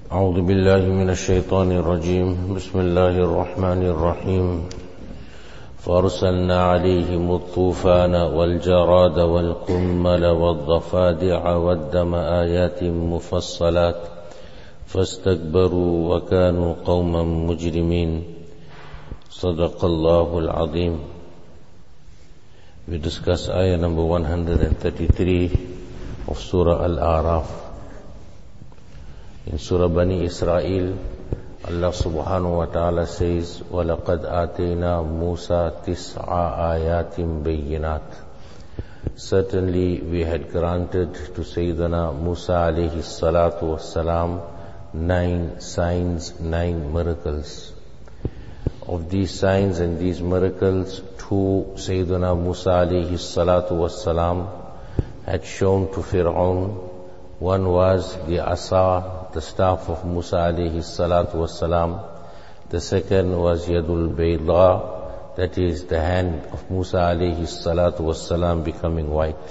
أعوذ بالله من الشيطان الرجيم بسم الله الرحمن الرحيم فأرسلنا عليهم الطوفان والجراد والقمل والضفادع والدم آيات مفصلات فاستكبروا وكانوا قوما مجرمين صدق الله العظيم. We discuss ayah number 133 of Surah Al-A'raf. In Surah Bani Israel, Allah subhanahu wa ta'ala says, وَلَقَدْ آتَيْنَا مُوسَى تِسْعَ آيَاتٍ بَيِّنَاتٍ. Certainly we had granted to Sayyidina Musa alayhi salatu wassalam 9 signs, 9 miracles. Of these signs and these miracles, 2 Sayyidina Musa alayhi salatu wassalam had shown to Fir'aun. One was the asa, the staff of Musa alayhi salatu wassalam. The second was Yadul Bayda, that is the hand of Musa alayhi salatu wassalam becoming white.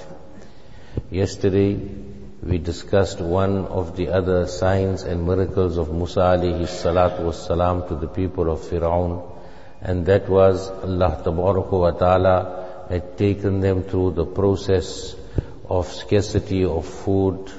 Yesterday we discussed one of the other signs and miracles of Musa alayhi salatu wassalam to the people of Fir'aun, and that was Allah tabaraka wa ta'ala had taken them through the process of scarcity of food,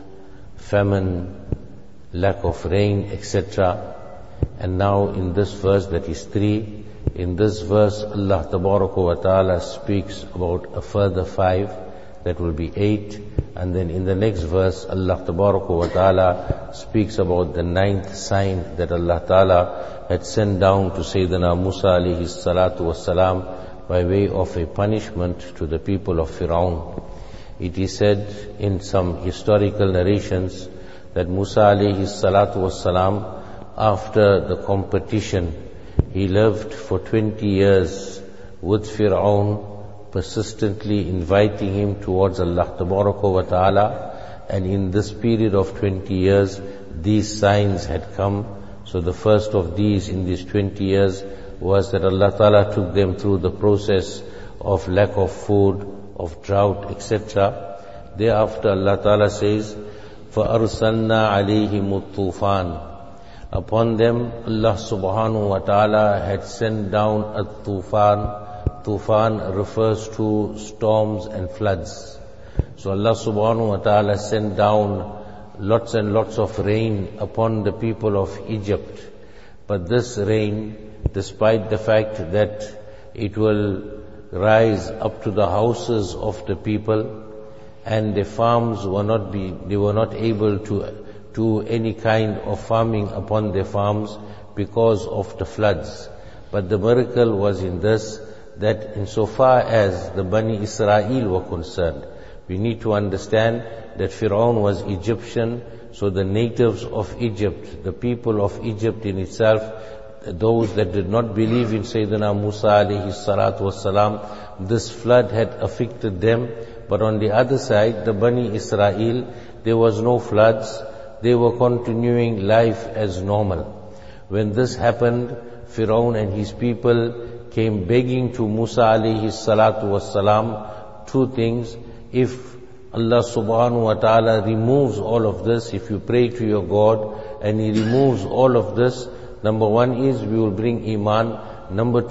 famine, lack of rain, etc. And now in this verse, that is 3, in this verse Allah tabaraka wa ta'ala speaks about a further 5, that will be 8, and then in the next verse Allah tabaraka wa ta'ala speaks about the 9th sign that Allah ta'ala had sent down to Sayyidina Musa alayhi salatu wassalam by way of a punishment to the people of Fir'aun. It is said in some historical narrations that Musa alayhi salatu wassalam, after the competition, he lived for 20 years with Fir'aun, persistently inviting him towards Allah tabaraka wa ta'ala, and in this period of 20 years, these signs had come. So the first of these in these 20 years was that Allah ta'ala took them through the process of lack of food, of drought, etc. Thereafter Allah ta'ala says, فَأَرْسَلْنَا عَلَيْهِمُ الطُّوفَانِ. Upon them Allah subhanahu wa ta'ala had sent down a tufan. Tufan refers to storms and floods. So Allah subhanahu wa ta'ala sent down lots and lots of rain upon the people of Egypt. But this rain, despite the fact that it will rise up to the houses of the people, and their farms they were not able to do any kind of farming upon their farms because of the floods. But the miracle was in this, that insofar as the Bani Israel were concerned, we need to understand that Fir'aun was Egyptian, so the natives of Egypt, the people of Egypt in itself, those that did not believe in Sayyidina Musa alayhi salatu wassalam, this flood had affected them. But on the other side, the Bani Israel, there was no floods, they were continuing life as normal. When this happened, Fir'aun and his people came begging to Musa alayhi salatu wassalam 2 things. If Allah subhanahu wa ta'ala removes all of this, if you pray to your God and He removes all of this, number 1 is we will bring Iman. Number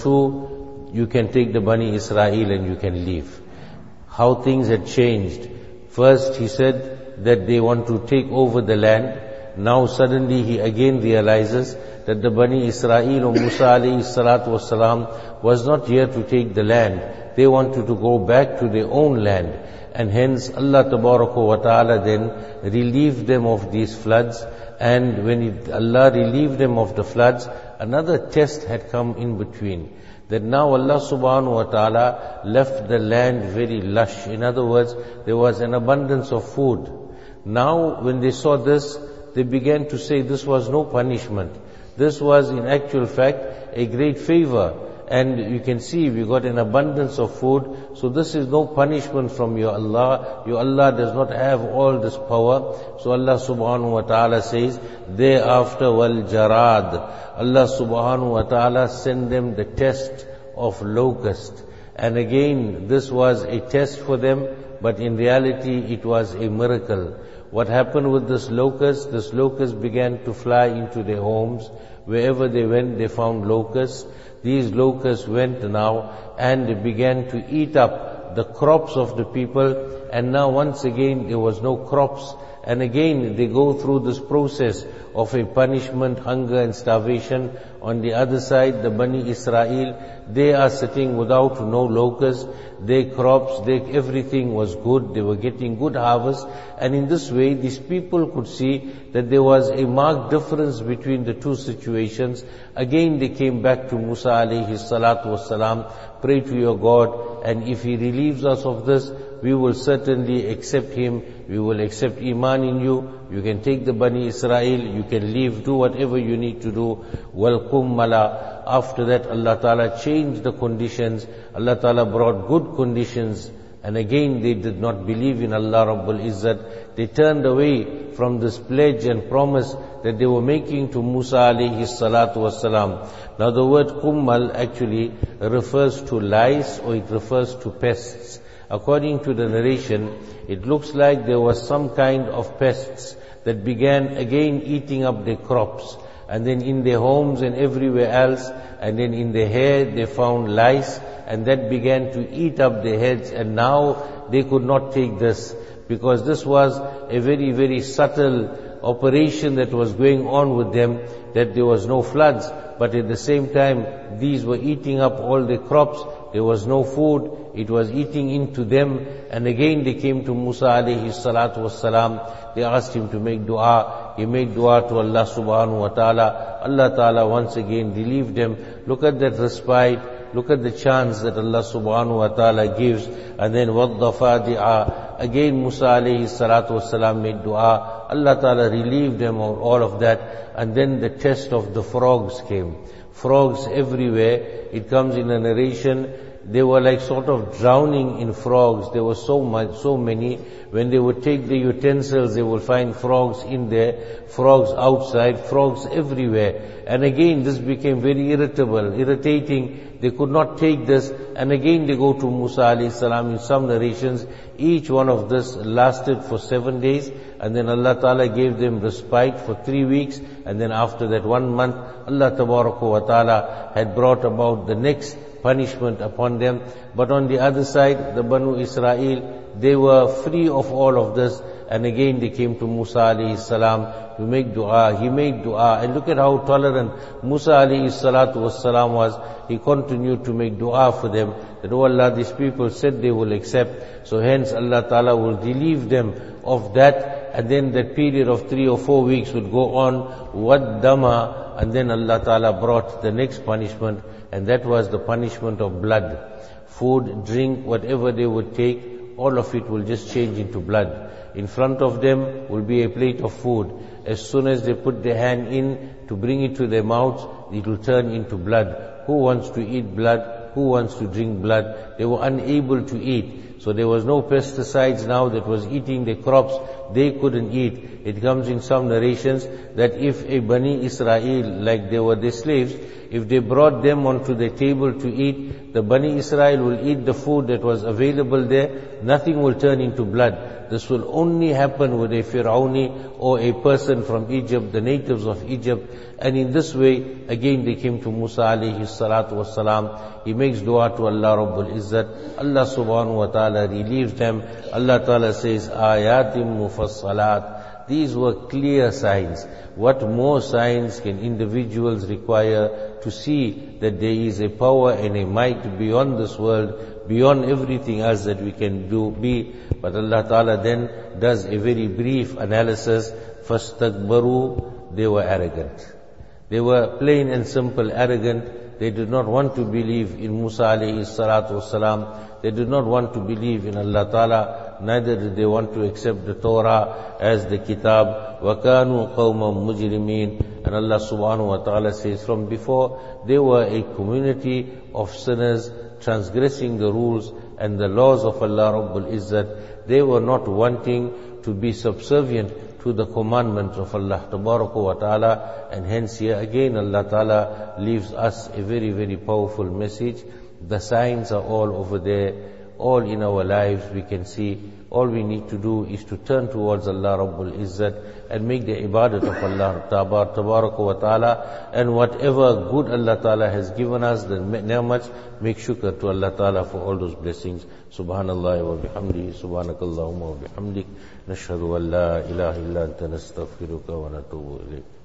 2, you can take the Bani Israel and you can leave. How things had changed. First he said that they want to take over the land. Now suddenly he again realizes that the Bani Israel or Musa alayhi salatu wasalam was not here to take the land. They wanted to go back to their own land. And hence Allah tabaraka wa ta'ala then relieved them of these floods. And when Allah relieved them of the floods, another test had come in between. That now Allah subhanahu wa ta'ala left the land very lush. In other words, there was an abundance of food. Now when they saw this, they began to say this was no punishment. This was in actual fact a great favor. And you can see we got an abundance of food. So this is no punishment from your Allah. Your Allah does not have all this power. So Allah subhanahu wa ta'ala says, thereafter wal jarad. Allah subhanahu wa ta'ala sent them the test of locust. And again, this was a test for them, but in reality it was a miracle. What happened with this locust? This locust began to fly into their homes. Wherever they went, they found locusts. These locusts went now and they began to eat up the crops of the people. And now once again, there was no crops. And again, they go through this process of a punishment, hunger and starvation. On the other side, the Bani Israel, they are sitting without no locusts. Their crops, everything was good. They were getting good harvest. And in this way, these people could see that there was a marked difference between the two situations. Again, they came back to Musa alayhi salatu wasalam, pray to your God, and if He relieves us of this, we will certainly accept Him. We will accept Iman in you. You can take the Bani Israel. You can leave, do whatever you need to do. Welcome mala. After that, Allah Ta'ala changed the conditions. Allah Ta'ala brought good conditions. And again, they did not believe in Allah Rabbul Izzat. They turned away from this pledge and promise that they were making to Musa alayhi salatu wasalam. Now the word kummal actually refers to lice, or it refers to pests. According to the narration, it looks like there was some kind of pests that began again eating up their crops. And then in their homes and everywhere else, and then in their hair they found lice, and that began to eat up their heads. And now they could not take this, because this was a very, very subtle operation that was going on with them, that there was no floods, but at the same time these were eating up all the crops. There was no food, it was eating into them. And again they came to Musa alayhi salatu wassalam. They asked him to make dua. He made dua to Allah subhanahu wa ta'ala. Allah ta'ala once again relieved them. Look at that respite. Look at the chance that Allah subhanahu wa ta'ala gives. And then وَالضَّفَادِعَ. Again Musa alayhi salatu wassalam made dua. Allah ta'ala relieved them of all of that. And then the test of the frogs came. Frogs everywhere. It comes in a narration. They were like sort of drowning in frogs. There were so many. When they would take the utensils, they would find frogs in there, frogs outside, frogs everywhere. And again, this became very irritating. They could not take this. And again, they go to Musa alayhi salam. In some narrations, each one of this lasted for 7 days. And then Allah Ta'ala gave them respite for 3 weeks. And then after that 1 month, Allah Tabaraka wa Ta'ala had brought about the next punishment upon them. But on the other side, the Banu Israel, they were free of all of this. And again they came to Musa alayhi salam to make dua. He made dua. And look at how tolerant Musa alayhi salatu wassalam was. He continued to make dua for them. That, oh Allah, these people said they will accept. So hence Allah Ta'ala will relieve them of that. And then that period of 3 or 4 weeks would go on. Waddama. And then Allah Ta'ala brought the next punishment. And that was the punishment of blood. Food, drink, whatever they would take, all of it will just change into blood. In front of them will be a plate of food. As soon as they put their hand in to bring it to their mouths, it will turn into blood. Who wants to eat blood? Who wants to drink blood? They were unable to eat. So there was no pesticides now that was eating the crops. They couldn't eat. It comes in some narrations that if a Bani Israel, like they were their slaves, if they brought them onto the table to eat, the Bani Israel will eat the food that was available there. Nothing will turn into blood. This will only happen with a Fir'auni or a person from Egypt, the natives of Egypt. And in this way, again they came to Musa alayhi salatu wassalam. He makes dua to Allah Rabbul Izzat. Allah subhanahu wa ta'ala relieves them. Allah ta'ala says, Ayatim mufassalat. These were clear signs. What more signs can individuals require to see that there is a power and a might beyond this world, beyond everything else that we can be? But Allah Ta'ala then does a very brief analysis. فَاسْتَكْبَرُوا. They were arrogant. They were plain and simple arrogant. They did not want to believe in Musa alayhi salatu wasalam. They did not want to believe in Allah Ta'ala. Neither did they want to accept the Torah as the Kitab. وَكَانُوا قَوْمًا مُجْرِمِينَ. And Allah subhanahu wa ta'ala says, from before, they were a community of sinners, transgressing the rules and the laws of Allah Rabbul Izzat. They were not wanting to be subservient to the commandments of Allah Tabaraka wa Ta'ala. And hence here again Allah Ta'ala leaves us a very, very powerful message. The signs are all over there. all in our lives, we can see all we need to do is to turn towards Allah Rabbul Izzat and make the ibadat of Allah Tabaraka wa Ta'ala, and whatever good Allah Ta'ala has given us, the ni'mats, make shukr to Allah Ta'ala for all those blessings. Subhanallah wa bihamdihi, subhanakallahumma wa bihamdik, nashhadu an la ilaha illa anta nastaghfiruka wa natubu ilayk.